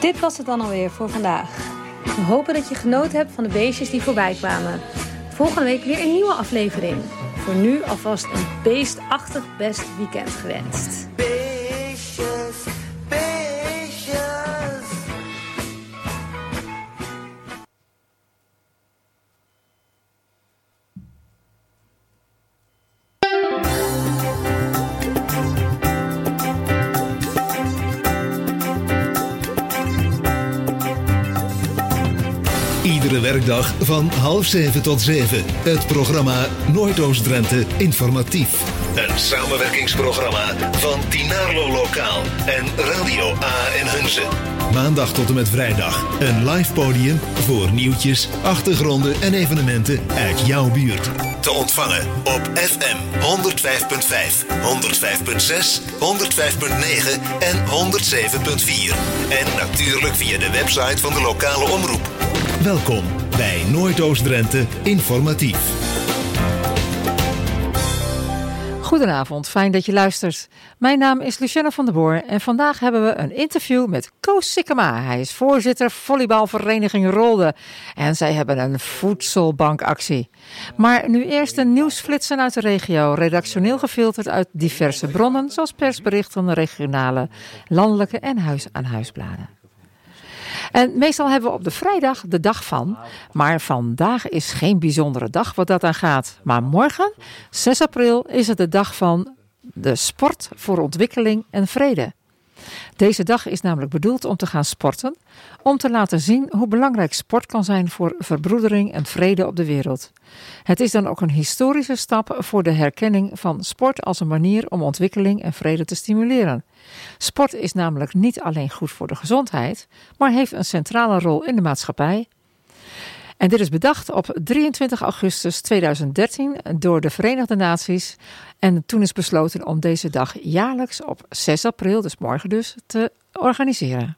Dit was het dan alweer voor vandaag. We hopen dat je genoten hebt van de beestjes die voorbij kwamen. Volgende week weer een nieuwe aflevering. Voor nu alvast een beestachtig best weekend gewenst. Iedere werkdag van 6:30 tot 7. Het programma Noordoost-Drenthe Informatief. Een samenwerkingsprogramma van Dinarlo Lokaal en Radio A en Hunze. Maandag tot en met vrijdag een live podium voor nieuwtjes, achtergronden en evenementen uit jouw buurt. Te ontvangen op FM 105.5, 105.6, 105.9 en 107.4. En natuurlijk via de website van de lokale omroep. Welkom bij Noordoost-Drenthe Informatief. Goedenavond, fijn dat je luistert. Mijn naam is Lucienne van der Boer en vandaag hebben we een interview met Koos Sikkema. Hij is voorzitter volleybalvereniging Rolde en zij hebben een voedselbankactie. Maar nu eerst de nieuwsflitsen uit de regio, redactioneel gefilterd uit diverse bronnen, zoals persberichten, regionale, landelijke en huis-aan-huisbladen. En meestal hebben we op de vrijdag de dag van. Maar vandaag is geen bijzondere dag wat dat aan gaat. Maar morgen, 6 april, is het de dag van de sport voor ontwikkeling en vrede. Deze dag is namelijk bedoeld om te gaan sporten. Om te laten zien hoe belangrijk sport kan zijn voor verbroedering en vrede op de wereld. Het is dan ook een historische stap voor de herkenning van sport als een manier om ontwikkeling en vrede te stimuleren. Sport is namelijk niet alleen goed voor de gezondheid, maar heeft een centrale rol in de maatschappij. En dit is bedacht op 23 augustus 2013 door de Verenigde Naties. En toen is besloten om deze dag jaarlijks op 6 april, dus morgen dus, te organiseren.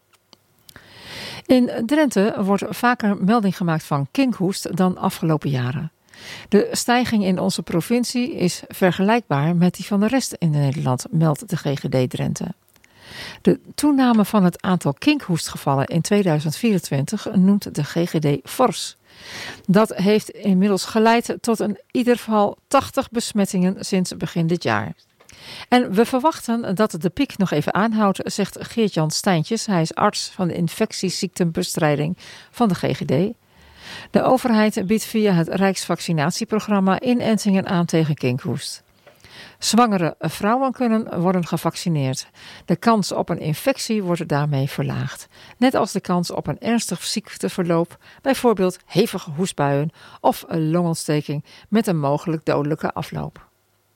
In Drenthe wordt vaker melding gemaakt van kinkhoest dan afgelopen jaren. De stijging in onze provincie is vergelijkbaar met die van de rest in Nederland, meldt de GGD Drenthe. De toename van het aantal kinkhoestgevallen in 2024 noemt de GGD fors. Dat heeft inmiddels geleid tot in ieder geval 80 besmettingen sinds begin dit jaar. En we verwachten dat de piek nog even aanhoudt, zegt Geert-Jan Steintjes. Hij is arts van de infectieziektenbestrijding van de GGD. De overheid biedt via het Rijksvaccinatieprogramma inentingen aan tegen kinkhoest. Zwangere vrouwen kunnen worden gevaccineerd. De kans op een infectie wordt daarmee verlaagd. Net als de kans op een ernstig ziekteverloop, bijvoorbeeld hevige hoestbuien of een longontsteking met een mogelijk dodelijke afloop.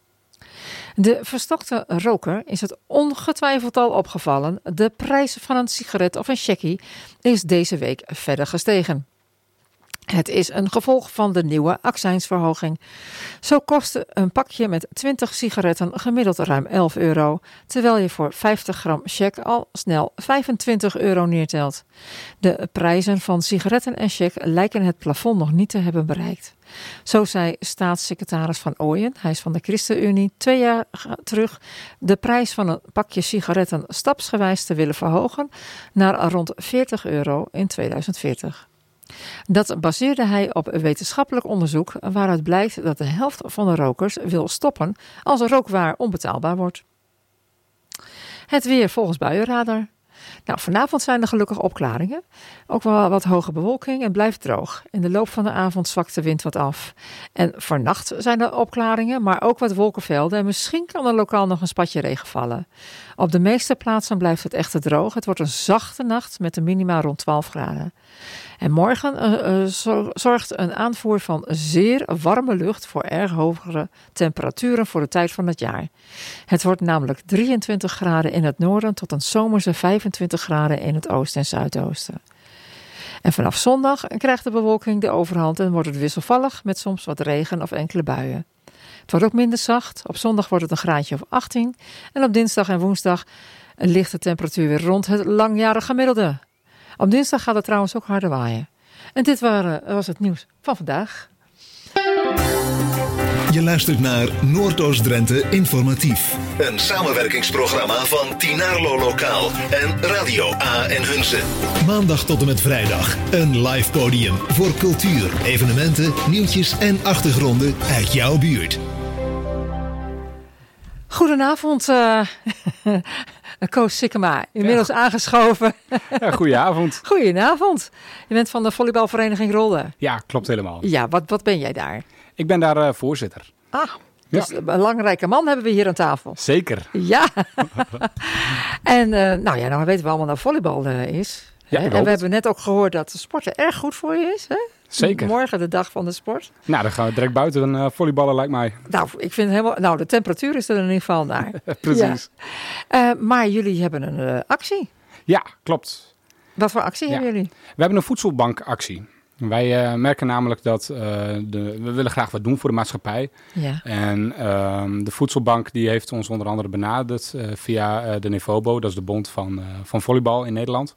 De verstokte roker is het ongetwijfeld al opgevallen. De prijs van een sigaret of een checkie is deze week verder gestegen. Het is een gevolg van de nieuwe accijnsverhoging. Zo kostte een pakje met 20 sigaretten gemiddeld ruim €11, terwijl je voor 50 gram check al snel €25 neertelt. De prijzen van sigaretten en check lijken het plafond nog niet te hebben bereikt. Zo zei staatssecretaris Van Ooyen, hij is van de ChristenUnie, 2 jaar terug de prijs van een pakje sigaretten stapsgewijs te willen verhogen naar rond €40 in 2040. Dat baseerde hij op wetenschappelijk onderzoek waaruit blijkt dat de helft van de rokers wil stoppen als rookwaar onbetaalbaar wordt. Het weer volgens Buienradar. Nou, vanavond zijn er gelukkig opklaringen. Ook wel wat hoge bewolking en blijft droog. In de loop van de avond zwakt de wind wat af. En vannacht zijn er opklaringen, maar ook wat wolkenvelden. En misschien kan er lokaal nog een spatje regen vallen. Op de meeste plaatsen blijft het echter droog. Het wordt een zachte nacht met een minima rond 12 graden. En morgen zorgt een aanvoer van zeer warme lucht voor erg hogere temperaturen voor de tijd van het jaar. Het wordt namelijk 23 graden in het noorden tot een zomerse 25 graden in het oosten en zuidoosten. En vanaf zondag krijgt de bewolking de overhand en wordt het wisselvallig met soms wat regen of enkele buien. Het wordt ook minder zacht. Op zondag wordt het een graadje of 18 en op dinsdag en woensdag ligt de temperatuur weer rond het langjarige gemiddelde. Op dinsdag gaat het trouwens ook harder waaien. En dit was het nieuws van vandaag. Je luistert naar Noordoost-Drenthe Informatief. Een samenwerkingsprogramma van Tinarlo Lokaal en Radio A en Hunze. Maandag tot en met vrijdag. Een live podium voor cultuur, evenementen, nieuwtjes en achtergronden uit jouw buurt. Goedenavond, Koos Sikkema, inmiddels aangeschoven. Ja, goedenavond. Goedenavond. Je bent van de volleybalvereniging Rolde. Ja, klopt helemaal. Ja, wat ben jij daar? Ik ben daar voorzitter. Dus een belangrijke man hebben we hier aan tafel. Zeker. Ja. En nou weten we allemaal dat volleybal is. Ja, en we hebben net ook gehoord dat sporten erg goed voor je is. Hè? Zeker. Morgen de dag van de sport. Nou, dan gaan we direct buiten volleyballen, lijkt mij. Nou, ik vind helemaal. Nou, de temperatuur is er in ieder geval naar. Precies. Ja. Maar jullie hebben een actie. Ja, klopt. Wat voor actie hebben jullie? We hebben een voedselbankactie. Wij merken namelijk dat we willen graag wat doen voor de maatschappij. Ja. En de voedselbank die heeft ons onder andere benaderd via de Nevobo, dat is de bond van volleybal in Nederland.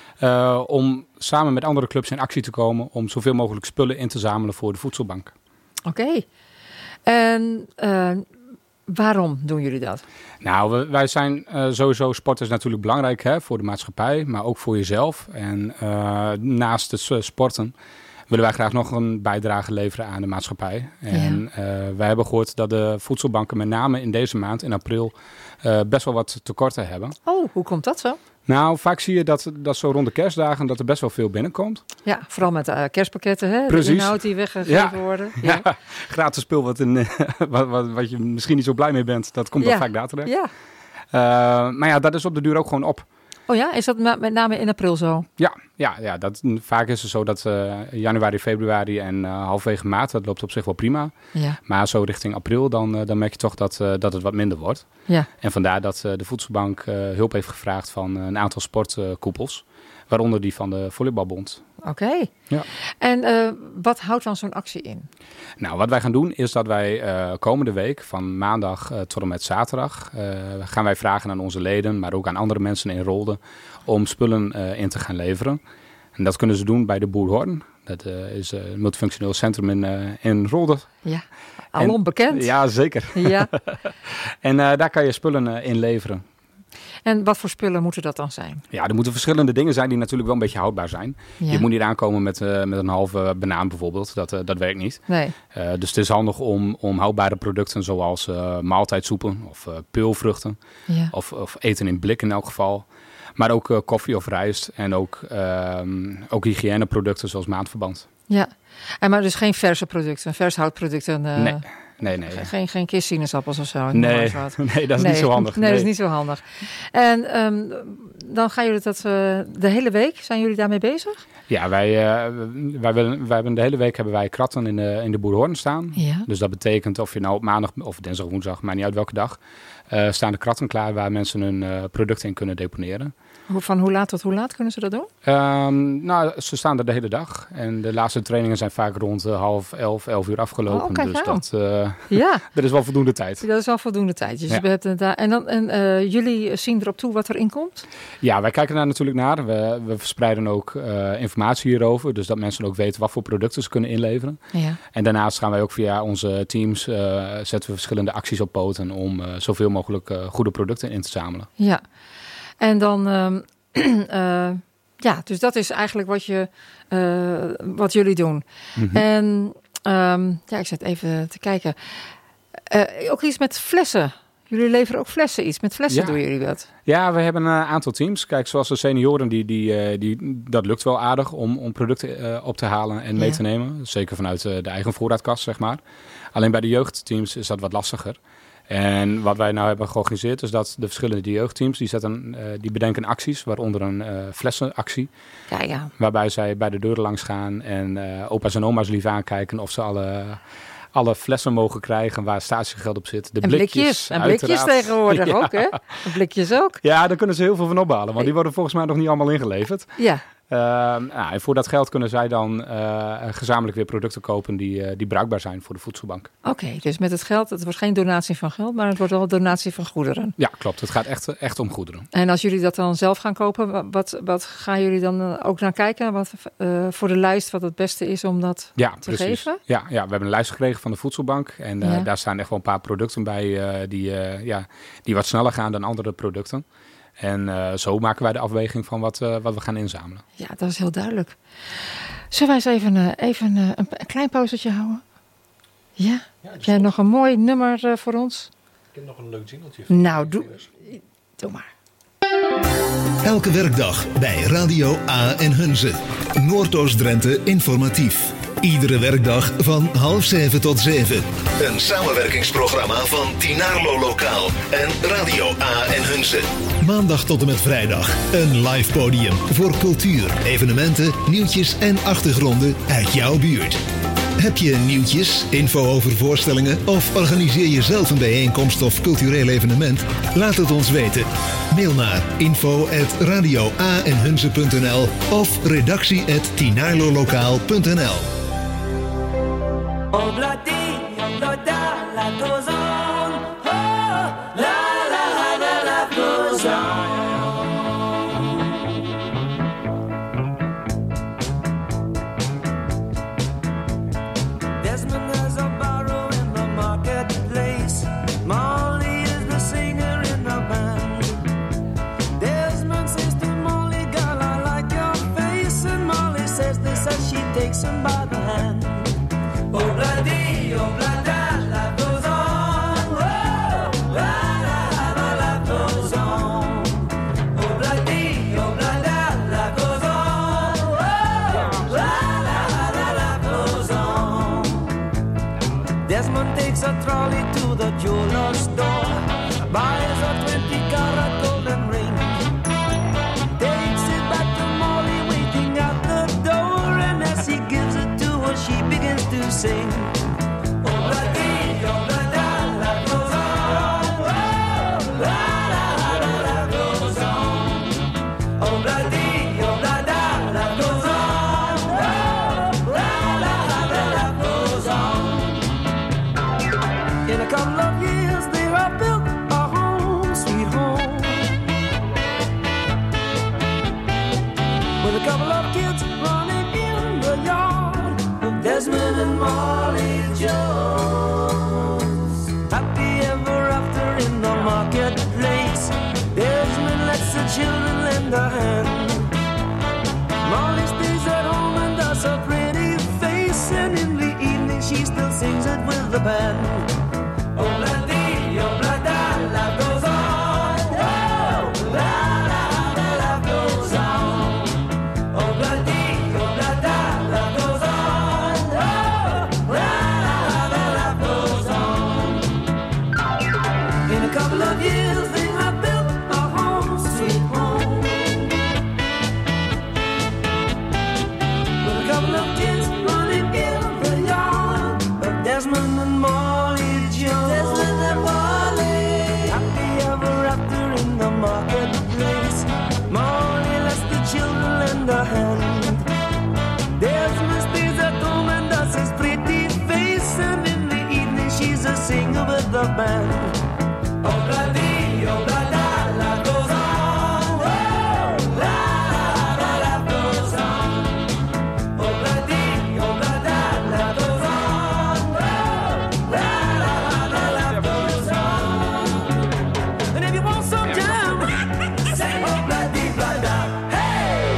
Om samen met andere clubs in actie te komen om zoveel mogelijk spullen in te zamelen voor de voedselbank. Oké. En waarom doen jullie dat? Nou, wij zijn sowieso, sport is natuurlijk belangrijk voor de maatschappij, maar ook voor jezelf. En naast het sporten willen wij graag nog een bijdrage leveren aan de maatschappij. En wij hebben gehoord dat de voedselbanken met name in deze maand, in april, best wel wat tekorten hebben. Oh, hoe komt dat zo? Nou, vaak zie je dat zo rond de kerstdagen dat er best wel veel binnenkomt. Ja, vooral met kerstpakketten, hè? Precies. De inhoud die weggegeven worden. Ja. Ja, gratis spul wat je misschien niet zo blij mee bent, dat komt dan vaak daar terecht. Ja. Maar ja, dat is op de duur ook gewoon op. Oh ja, is dat met name in april zo? Ja, vaak is het zo dat januari, februari en halverwege maart, dat loopt op zich wel prima. Ja. Maar zo richting april, dan merk je toch dat het wat minder wordt. Ja. En vandaar dat de voedselbank hulp heeft gevraagd van een aantal sportkoepels, waaronder die van de Volleybalbond. Oké. Ja. En wat houdt dan zo'n actie in? Nou, wat wij gaan doen is dat wij komende week van maandag tot en met zaterdag gaan wij vragen aan onze leden, maar ook aan andere mensen in Rolde, om spullen in te gaan leveren. En dat kunnen ze doen bij de Boer Horn. Dat is een multifunctioneel centrum in Rolde. Ja, alom bekend. Ja, zeker. Ja. En daar kan je spullen in leveren. En wat voor spullen moeten dat dan zijn? Ja, er moeten verschillende dingen zijn die natuurlijk wel een beetje houdbaar zijn. Ja. Je moet niet aankomen met een halve banaan bijvoorbeeld. Dat werkt niet. Nee. Dus het is handig om houdbare producten zoals maaltijdsoepen of peulvruchten. Ja. Of eten in blik in elk geval. Maar ook koffie of rijst en ook hygiëneproducten zoals maandverband. Ja, maar dus geen verse producten, vershoutproducten? Nee. Geen kist sinaasappels of zo? Nee, dat is niet zo handig. Nee, dat is niet zo handig. En dan gaan jullie dat de hele week, zijn jullie daarmee bezig? Ja, wij hebben de hele week hebben wij kratten in de Boerhoorn staan. Ja. Dus dat betekent of je nou op maandag of dinsdag of woensdag, maakt niet uit welke dag, staan de kratten klaar waar mensen hun producten in kunnen deponeren. Van hoe laat tot hoe laat kunnen ze dat doen? Nou, ze staan er de hele dag. En de laatste trainingen zijn vaak rond 11 uur afgelopen. Dus dat is wel voldoende tijd. Dat is wel voldoende tijd. Dus je hebt het daar. En jullie zien erop toe wat erin komt? Ja, wij kijken daar natuurlijk naar. We verspreiden ook informatie hierover. Dus dat mensen ook weten wat voor producten ze kunnen inleveren. Ja. En daarnaast gaan wij ook via onze teams zetten we verschillende acties op poten om zoveel mogelijk goede producten in te zamelen. Ja. En dan, dus dat is eigenlijk wat jullie doen. Mm-hmm. En ik zit even te kijken. Ook iets met flessen. Jullie leveren ook flessen, iets met flessen doen jullie dat? Ja, we hebben een aantal teams. Kijk, zoals de senioren, dat lukt wel aardig om producten op te halen en mee te nemen. Zeker vanuit de eigen voorraadkast, zeg maar. Alleen bij de jeugdteams is dat wat lastiger. En wat wij nou hebben georganiseerd is dat de verschillende jeugdteams, die bedenken acties, waaronder een flessenactie. Ja. Waarbij zij bij de deuren langs gaan en opa's en oma's lief aankijken of ze alle flessen mogen krijgen waar statiegeld op zit. De blikjes. En blikjes tegenwoordig ook, hè? En blikjes ook. Ja, daar kunnen ze heel veel van ophalen, want die worden volgens mij nog niet allemaal ingeleverd. Ja. En voor dat geld kunnen zij dan gezamenlijk weer producten kopen die bruikbaar zijn voor de voedselbank. Oké, dus met het geld, het wordt geen donatie van geld, maar het wordt wel donatie van goederen. Ja, klopt. Het gaat echt om goederen. En als jullie dat dan zelf gaan kopen, wat gaan jullie dan ook naar kijken? Wat voor de lijst wat het beste is om dat te geven? Ja, we hebben een lijst gekregen van de voedselbank. En daar staan echt wel een paar producten bij die wat sneller gaan dan andere producten. En zo maken wij de afweging van wat we gaan inzamelen. Ja, dat is heel duidelijk. Zullen wij eens even een klein pauzetje houden? Ja? Heb jij nog een mooi nummer voor ons? Ik heb nog een leuk jingeltje. Nou, doe maar. Elke werkdag bij Radio A en Hunze. Noordoost-Drenthe informatief. Iedere werkdag van 6:30 tot 7. Een samenwerkingsprogramma van Tinarlo Lokaal en Radio A en Hunze. Maandag tot en met vrijdag. Een live podium voor cultuur, evenementen, nieuwtjes en achtergronden uit jouw buurt. Heb je nieuwtjes, info over voorstellingen of organiseer je zelf een bijeenkomst of cultureel evenement? Laat het ons weten. Mail naar info@radioaenhunze.nl of redactie@tinarlolokaal.nl. Takes him by the hand. Oh, bloody, oh, bloody, life goes on. Oh, la, la, la, life goes on. Oh, bloody, life goes on. Oh, la, la, la, life goes on. Desmond takes a trolley to the jeweler's store, buys a 20-carat golden ring. She begins to sing. Oh, bloody, life goes on. Oh, la, la, la, life goes on. Oh, bloody, life goes on. Oh, la, la, la, life goes on. In a couple of years, they have built a home, sweet home, with a couple of kids running in the yard. Desmond and Molly Jones, happy ever after in the marketplace. Desmond lets the children lend a hand. Molly stays at home and does a pretty face, and in the evening she still sings it with the band. Oh, bloody, life goes on. Oh, la, la, la, life goes on. Oh, bloody, life goes on. In a couple of years they have built a home, sweet home, with a couple of kids running in the yard of Desmond and Molly Jones. Desmond and Molly, happy ever after in the marketplace. Molly lets the children lend a hand. Desmond stays at home and does his pretty face, and in the evening she's a singer with the band. Oh, bloody, life goes on. Oh, la, la, life goes on. Oh, bloody, life goes on. Oh, la, la, life goes on. And if you want some jam, say, oh, bloody, hey!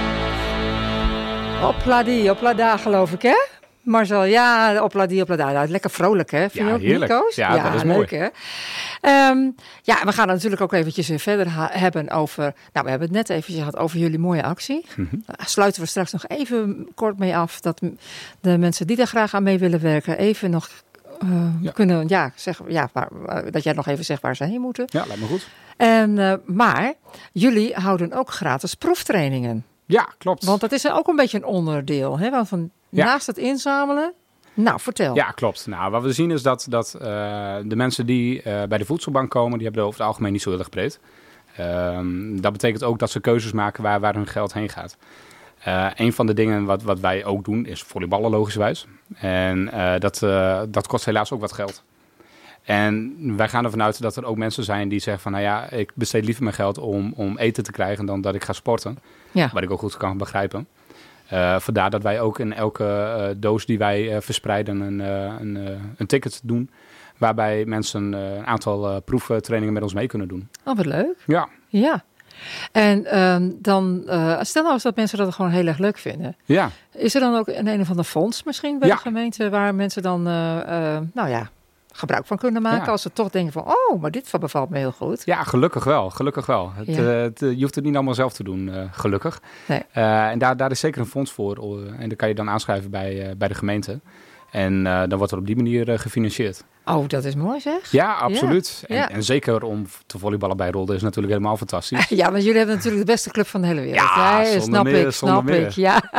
Oplada, geloof ik, hè? Marcel, ja, oplada. Lekker vrolijk, hè? Vind je ook heerlijk. Nico's? Ja, dat is leuk, mooi. Hè? We gaan het natuurlijk ook eventjes verder hebben over... Nou, we hebben het net eventjes gehad over jullie mooie actie. Mm-hmm. Sluiten we straks nog even kort mee af... dat de mensen die daar graag aan mee willen werken... even nog kunnen zeggen... dat jij nog even zegt waar ze heen moeten. Ja, lijkt me goed. Maar jullie houden ook gratis proeftrainingen. Ja, klopt. Want dat is ook een beetje een onderdeel, hè? Want naast het inzamelen... Nou, vertel. Ja, klopt. Nou, wat we zien is dat de mensen die bij de voedselbank komen... die hebben over het algemeen niet zo heel erg breed. Dat betekent ook dat ze keuzes maken waar hun geld heen gaat. Een van de dingen wat wij ook doen is volleyballen logischerwijs. En dat kost helaas ook wat geld. En wij gaan ervan uit dat er ook mensen zijn die zeggen van... nou ja, ik besteed liever mijn geld om eten te krijgen dan dat ik ga sporten. Ja. Wat ik ook goed kan begrijpen. Vandaar dat wij ook in elke doos die wij verspreiden een ticket doen... waarbij mensen een aantal proeftrainingen met ons mee kunnen doen. Oh, wat leuk. Ja. Ja. En dan, stel nou eens dat mensen dat gewoon heel erg leuk vinden. Ja. Is er dan ook een of ander fonds misschien bij de gemeente... waar mensen dan gebruik van kunnen maken... als ze toch denken van, oh, maar dit bevalt me heel goed. Ja, gelukkig wel. Je hoeft het niet allemaal zelf te doen, gelukkig. Nee. En daar is zeker een fonds voor. En daar kan je dan aanschrijven bij de gemeente. En dan wordt er op die manier gefinancierd. Oh, dat is mooi zeg. Ja, absoluut. Ja. En zeker om te volleyballen bij Rolde is natuurlijk helemaal fantastisch. Ja, want jullie hebben natuurlijk de beste club van de hele wereld. Ja, snap ik. Ja.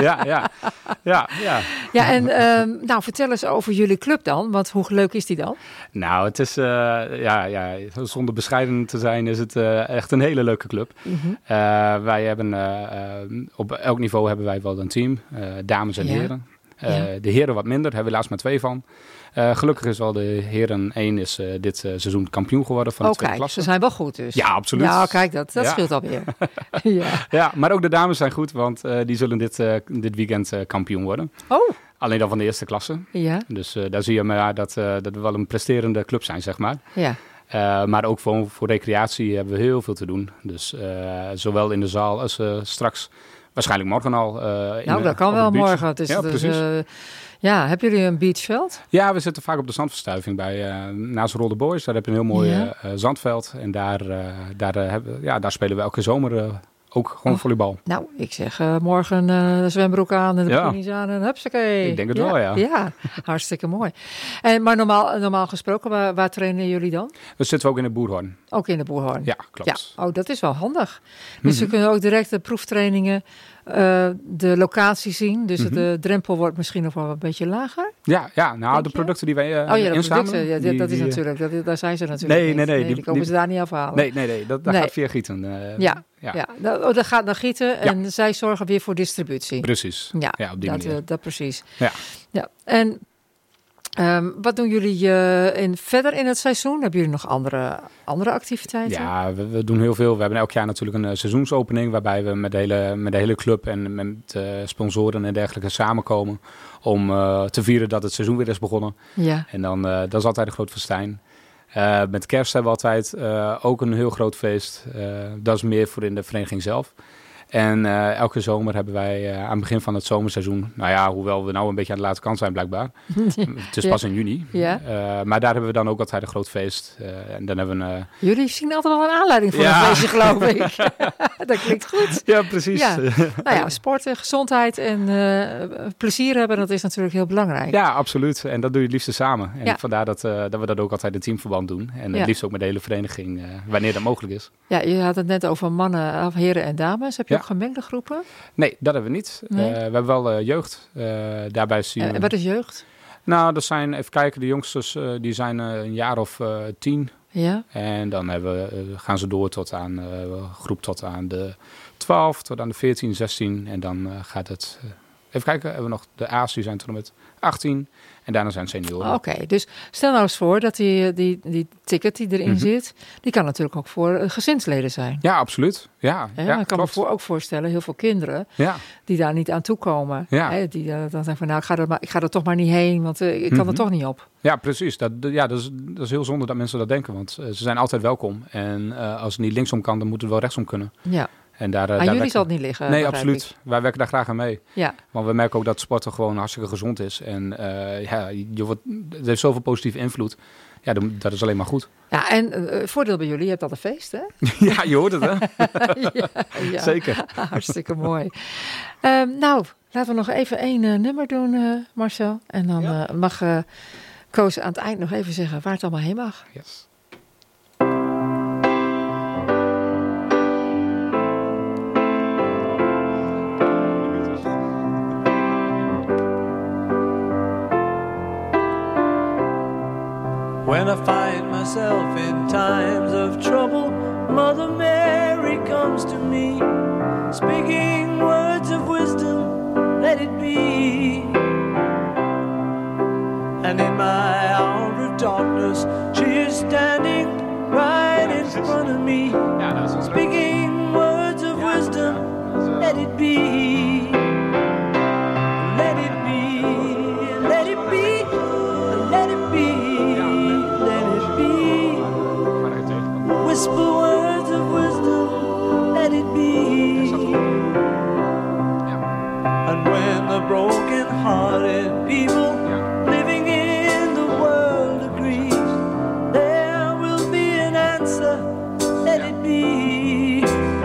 Ja, en vertel eens over jullie club dan. Want hoe leuk is die dan? Nou, het is, zonder bescheiden te zijn, is het echt een hele leuke club. Mm-hmm. Wij hebben op elk niveau hebben wij wel een team. Dames en heren. De heren wat minder, hebben we helaas maar 2 van. Gelukkig is wel de heren 1 is dit seizoen kampioen geworden van de tweede klasse. Ze zijn wel goed dus. Ja, absoluut. Ja, kijk, dat scheelt alweer. Ja, maar ook de dames zijn goed, want die zullen dit weekend kampioen worden. Oh. Alleen dan van de eerste klasse. Ja. Dus daar zie je maar dat we wel een presterende club zijn, zeg maar. Ja. Maar ook voor recreatie hebben we heel veel te doen. Dus zowel in de zaal als straks... Waarschijnlijk morgen al. Dat kan wel morgen. Precies. Hebben jullie een beachveld? Ja, we zitten vaak op de zandverstuiving naast Rolde Boys. Daar heb je een heel mooi zandveld. En daar spelen we elke zomer ook gewoon volleybal. Nou, ik zeg morgen de zwembroek aan en de bikinis aan en hupsakee. Ik denk het wel, ja. Ja, hartstikke mooi. Maar normaal gesproken, waar trainen jullie dan? We zitten ook in de Boerhoorn. Ook in de Boerhoorn? Ja, klopt. Ja. Oh, dat is wel handig. Dus we kunnen ook direct de proeftrainingen, de locatie zien. Dus de drempel wordt misschien nog wel een beetje lager. Ja, nou de producten die wij inzamelen. Dat is natuurlijk, daar zijn ze natuurlijk Nee. Die komen ze daar niet afhalen. Nee, dat gaat via Gieten. Dat gaat naar Gieten en zij zorgen weer voor distributie. Precies, op die manier. Dat precies. Ja. En wat doen jullie verder in het seizoen? Hebben jullie nog andere activiteiten? Ja, we doen heel veel. We hebben elk jaar natuurlijk een seizoensopening... waarbij we met de hele club en met sponsoren en dergelijke samenkomen... om te vieren dat het seizoen weer is begonnen. Ja. En dan, dat is altijd een groot festijn. Met kerst hebben we altijd ook een heel groot feest. Dat is meer voor in de vereniging zelf. En elke zomer hebben wij aan het begin van het zomerseizoen... nou ja, hoewel we nou een beetje aan de late kant zijn blijkbaar. Het is pas in juni. Ja. Maar daar hebben we dan ook altijd een groot feest. En dan hebben we Jullie zien altijd wel een aanleiding voor een feestje, geloof ik. Dat klinkt goed. Ja, precies. Ja. Nou ja, sporten, gezondheid en plezier hebben, dat is natuurlijk heel belangrijk. Ja, absoluut. En dat doe je het liefst samen. En vandaar dat we dat ook altijd in teamverband doen. En het liefst ook met de hele vereniging, wanneer dat mogelijk is. Ja, je had het net over mannen, of heren en dames. Heb je ook gemengde groepen? Nee, dat hebben we niet. Nee? We hebben wel jeugd. Daarbij zien we... Wat is jeugd? Nou, dat zijn, even kijken, de jongsters die zijn een jaar of 10. Ja. En dan gaan ze door tot aan groep tot aan de 12, tot aan de 14, 16. En dan gaat het... even kijken, hebben we nog de A's, die zijn tot en met 18. En daarna zijn senioren. Oké, dus stel nou eens voor dat die ticket die erin zit... die kan natuurlijk ook voor gezinsleden zijn. Ja, absoluut. Ja, ik kan me ook voorstellen, heel veel kinderen... die daar niet aan toe komen. Ja. Die dan zeggen van, nou, ik ga er toch maar niet heen... want ik kan er toch niet op. Ja, precies. Dat is heel zonde dat mensen dat denken. Want ze zijn altijd welkom. En als het niet linksom kan, dan moet het wel rechtsom kunnen. Ja. En aan jullie zal het niet liggen? Nee, absoluut. Wij werken daar graag aan mee. Ja. Want we merken ook dat sporten gewoon hartstikke gezond is. En het heeft zoveel positieve invloed. Ja, dat is alleen maar goed. Ja, en voordeel bij jullie, je hebt al een feest, hè? Ja, je hoort het, hè? Ja. Zeker. Hartstikke mooi. Nou, laten we nog even 1 nummer doen, Marcel. En dan mag Koos aan het eind nog even zeggen waar het allemaal heen mag. Yes. When I find myself in times of trouble, Mother Mary comes to me, speaking words of wisdom let it be. And in my hour of darkness, she is standing right in front of me, speaking words of wisdom. Let it be. Let it be. Let it be. Let it be. Let it be. Whisper words of wisdom. Let it be. And when the broken-hearted people living in the world agree, there will be an answer. Let it be.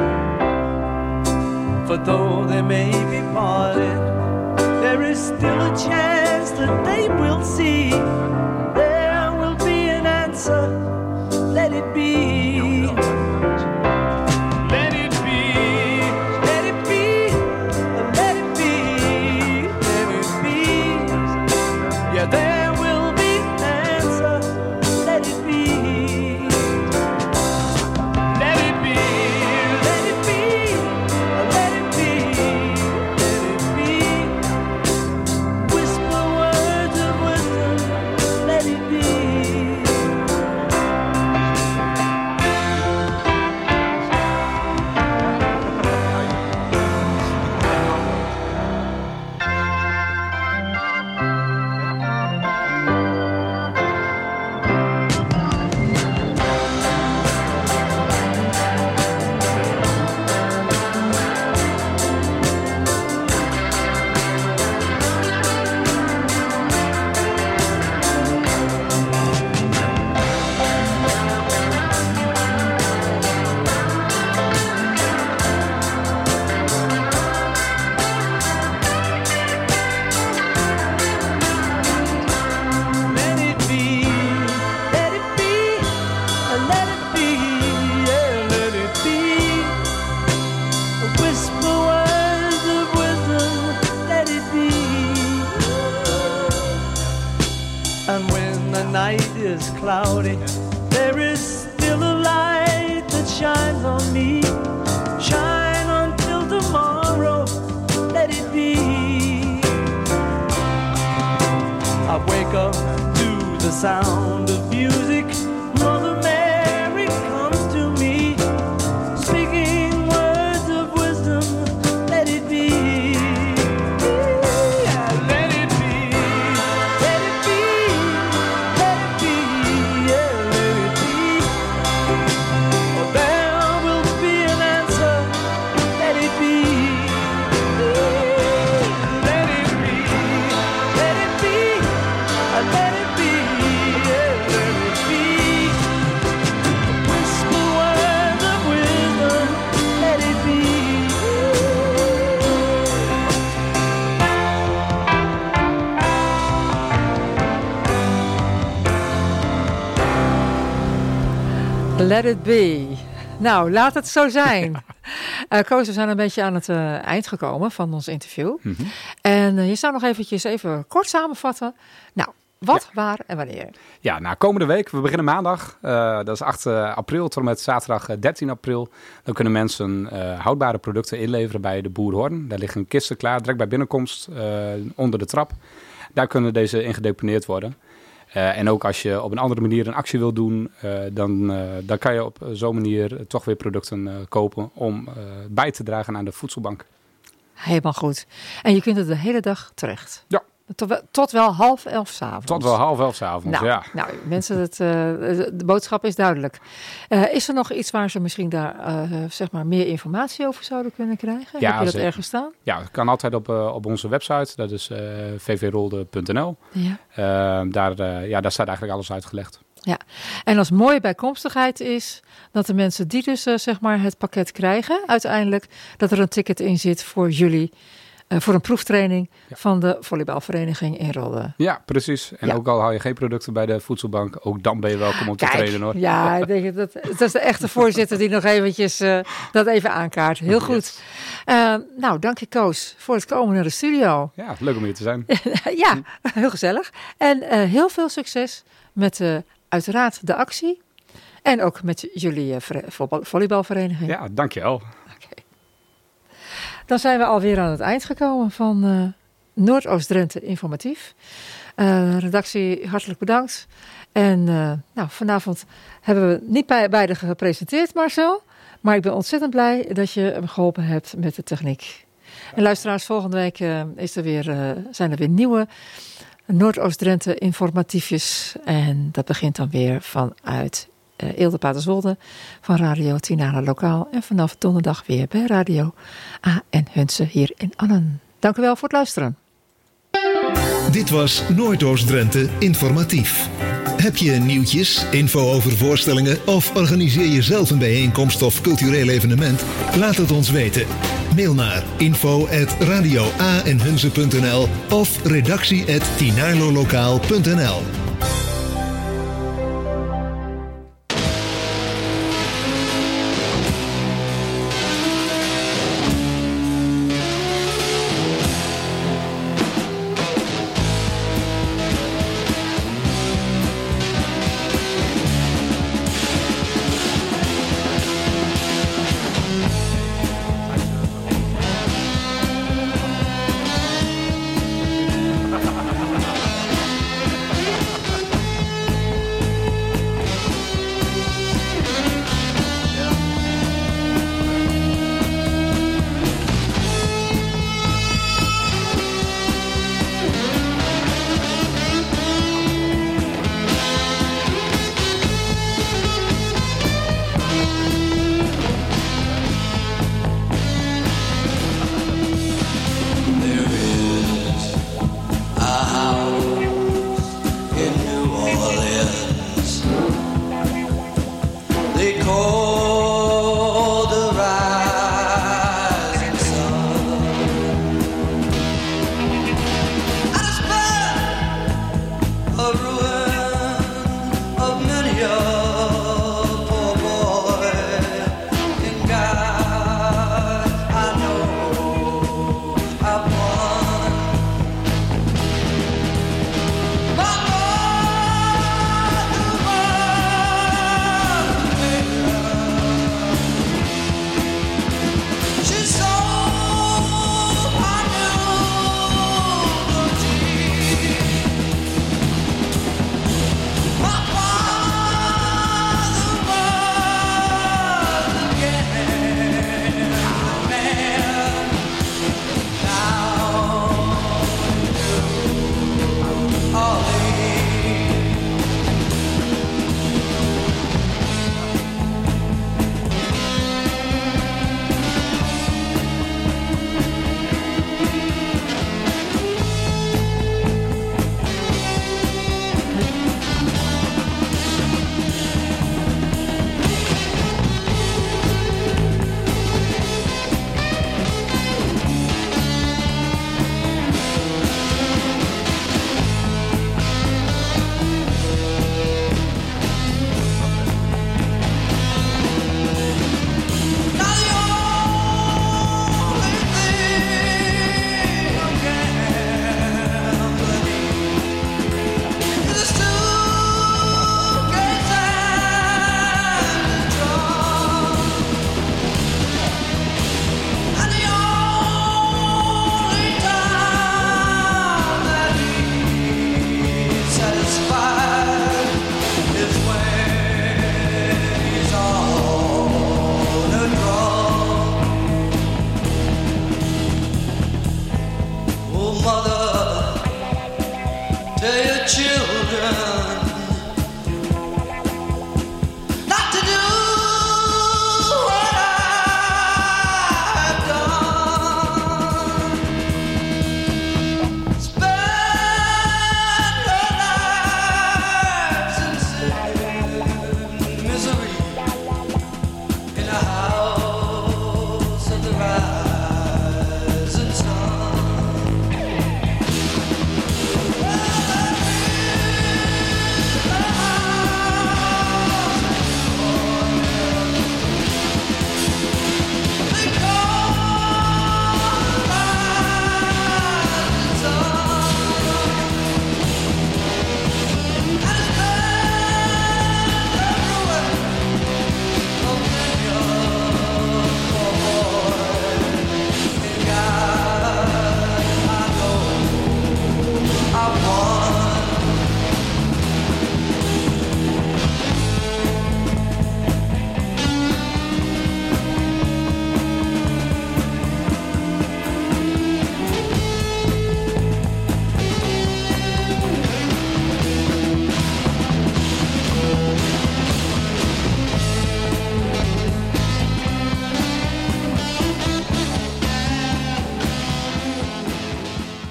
For though they may be parted, there is still a chance that they will see. There will be an answer. Let it be. Let it be. Let it be. Let it be. Let it be. Yeah, there will be an answer. Let it be. Let it be. Let it be. Let it be. Let it be. Whisper words of wisdom. Let it be. Let it be, let it be, let it be, yeah, let it be. Whisper words of wisdom, let it be. And when the night is cloudy, there is still a light that shines on me. Shine until tomorrow, let it be. I wake up to the sound of music. Mother Mary comes to me, speaking words of wisdom. Let it be. Yeah, let it be. Let it be. Let it be. Yeah, let it be. Oh, there will be an answer. Let it be. Let it be. Let it be. Let it be, yeah, let it be. Whisper words of wisdom, let it be. Let it be. Nou, laat het zo zijn. Koos, we zijn een beetje aan het eind gekomen van ons interview. En je zou nog eventjes even kort samenvatten. Nou, wat, waar en wanneer? Ja, nou, komende week, we beginnen maandag. Dat is 8 april tot en met zaterdag 13 april. Dan kunnen mensen houdbare producten inleveren bij de Boer Horn. Daar liggen kisten klaar, direct bij binnenkomst, onder de trap. Daar kunnen deze in gedeponeerd worden. En ook als je op een andere manier een actie wil doen, dan kan je op zo'n manier toch weer producten kopen om bij te dragen aan de voedselbank. Helemaal goed. En je kunt er de hele dag terecht. Ja. Tot wel 10:30 s'avonds. Tot wel 10:30 s'avonds, nou, ja. Nou, mensen, de boodschap is duidelijk. Is er nog iets waar ze misschien daar zeg maar meer informatie over zouden kunnen krijgen? Ja, heb je dat zeker. ergens staan? Ja, dat kan altijd op onze website. Dat is vvrolde.nl. Ja. Daar staat eigenlijk alles uitgelegd. Ja, en als mooie bijkomstigheid is dat de mensen die dus zeg maar het pakket krijgen, uiteindelijk dat er een ticket in zit voor jullie. Voor een proeftraining van de volleybalvereniging in Rolde. Ja, precies. En ook al hou je geen producten bij de voedselbank, ook dan ben je welkom om te trainen, hoor. Ja, ik denk dat is de echte voorzitter die nog eventjes dat even aankaart. Heel goed. Nou, dank je Koos voor het komen naar de studio. Ja, leuk om hier te zijn. Ja, heel gezellig. En heel veel succes met uiteraard de actie. En ook met jullie volleybalvereniging. Ja, dankjewel. Dan zijn we alweer aan het eind gekomen van Noordoost-Drenthe Informatief. Redactie, hartelijk bedankt. En vanavond hebben we niet beide gepresenteerd, Marcel. Maar ik ben ontzettend blij dat je me geholpen hebt met de techniek. En luisteraars, volgende week zijn er weer nieuwe Noordoost-Drenthe Informatiefjes. En dat begint dan weer vanuit Eelde Paterswolde van Radio Tinara Lokaal. En vanaf donderdag weer bij Radio A en Hunze hier in Annen. Dank u wel voor het luisteren. Dit was Noordoost-Drenthe Informatief. Heb je nieuwtjes, info over voorstellingen of organiseer je zelf een bijeenkomst of cultureel evenement? Laat het ons weten. Mail naar info@radioaenhunze.nl of redactie@tinarlolokaal.nl. They call